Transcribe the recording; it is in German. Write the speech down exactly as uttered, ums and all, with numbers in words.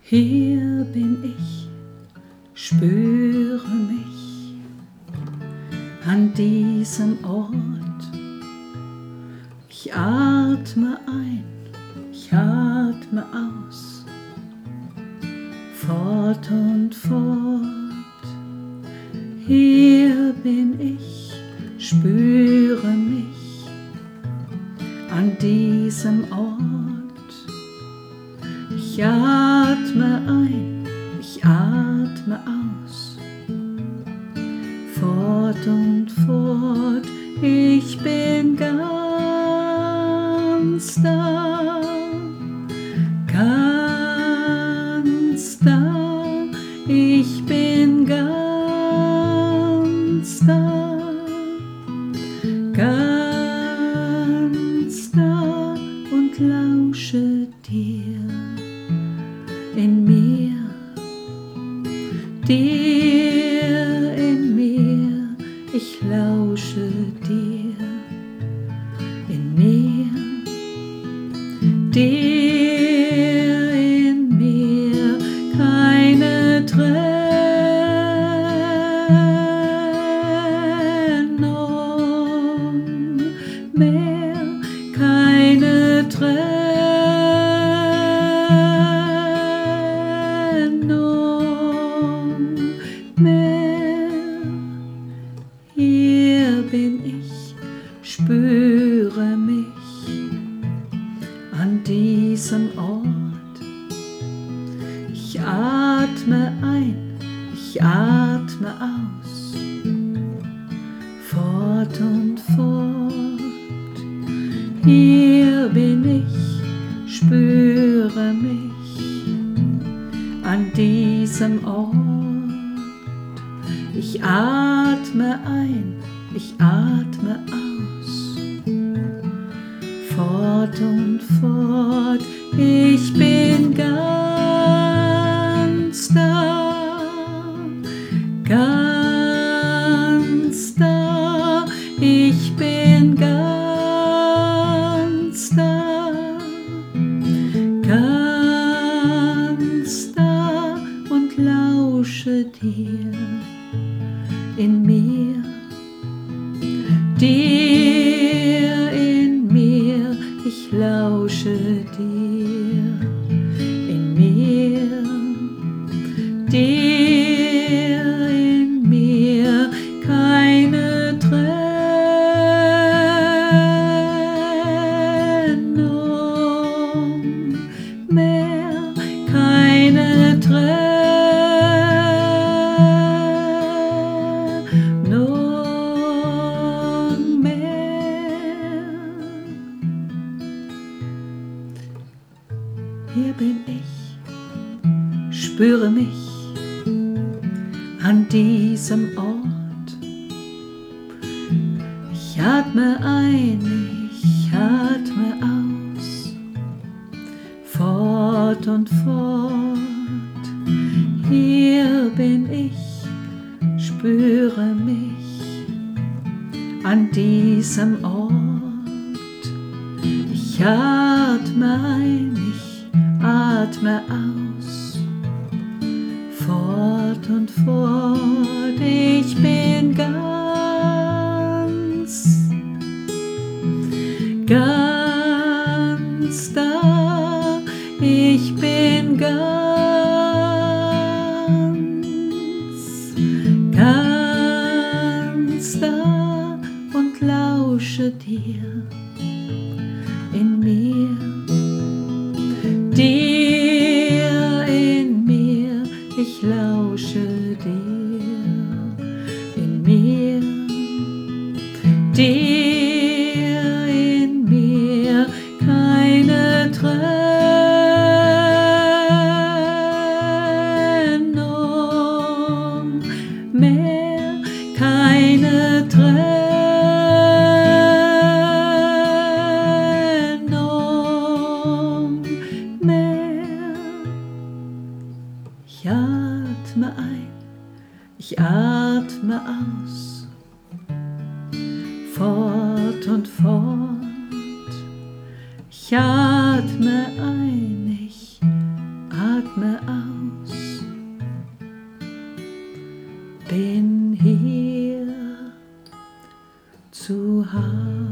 Hier bin ich, spüre mich an diesem Ort. Ich atme ein, ich atme aus, fort und fort. Hier bin ich, spüre mich an diesem Ort. Ich atme ein, ich atme aus, fort und fort. Ich bin ganz da, ganz da. Ich bin ganz da, ganz da und lausche dir. In mir, dir in mir, ich lausche dir. In mir, dir in mir, keine Trennung mehr, keine Trennung mehr. Hier bin ich, spüre mich an diesem Ort. Ich atme ein, ich atme aus, fort und fort. Hier bin ich, spüre mich an diesem Ort. Ich atme ein, ich atme aus, fort und fort. Ich bin ganz da, ganz da. Ich bin ganz da, ganz da und lausche dir. In mir, dir in mir, ich lausche dir. In mir, dir in mir, keine Trennung mehr, keine Trennung mehr. Hier bin ich, spüre mich an diesem Ort. Ich atme ein, ich atme aus, fort und fort. Hier bin ich, spüre mich an diesem Ort. Ich atme ein, ich atme aus, fort und fort. Ich bin ganz, ganz da. Ich bin ganz, ganz da und lausche dir. In mir, dir in mir, ich lausche dir. In mir, dir in mir, keine Trennung mehr, keine Trennung mehr. Ich atme ein, ich atme aus, fort und fort. Ich atme ein, ich atme aus. zu Hause.